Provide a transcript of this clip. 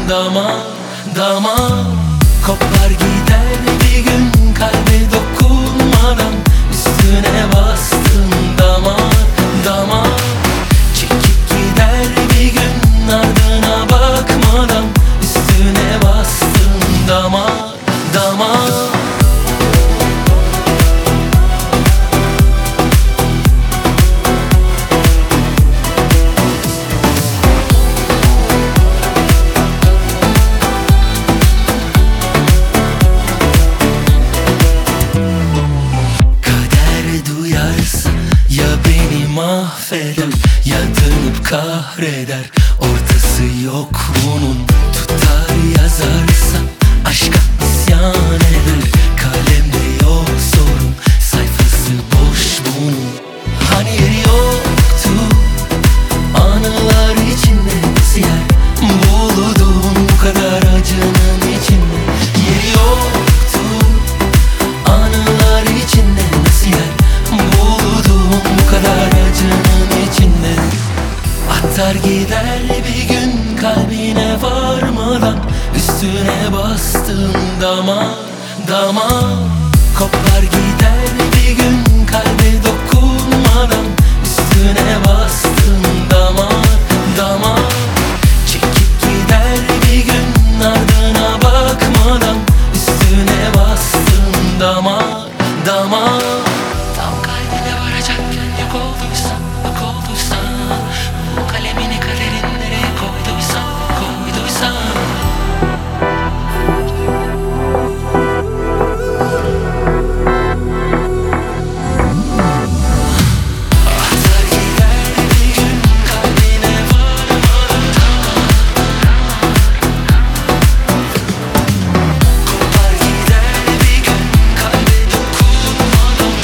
damar damar. Kopar gider bir gün kalbe dokunmadan, üstüne bastım damar damar. Çekip gider bir gün ardına bakmadan, üstüne bastım damar damar. Ya beni mahveder ya dönüp kahreder, ortası yok bunun. Tutar yazarsa aşka isyan eder, kalemde yok sorun, sayfası boş bunun. Hani yeri yoktu anılar içinde, nasıl yer buldun bu kadar acının içinde? Yeri yoktu anılar içinde, nasıl yer buldum bu kadar acının içinde? Atar gider bir gün kalbine varmadan, üstüne bastım damar damar. Kopar gider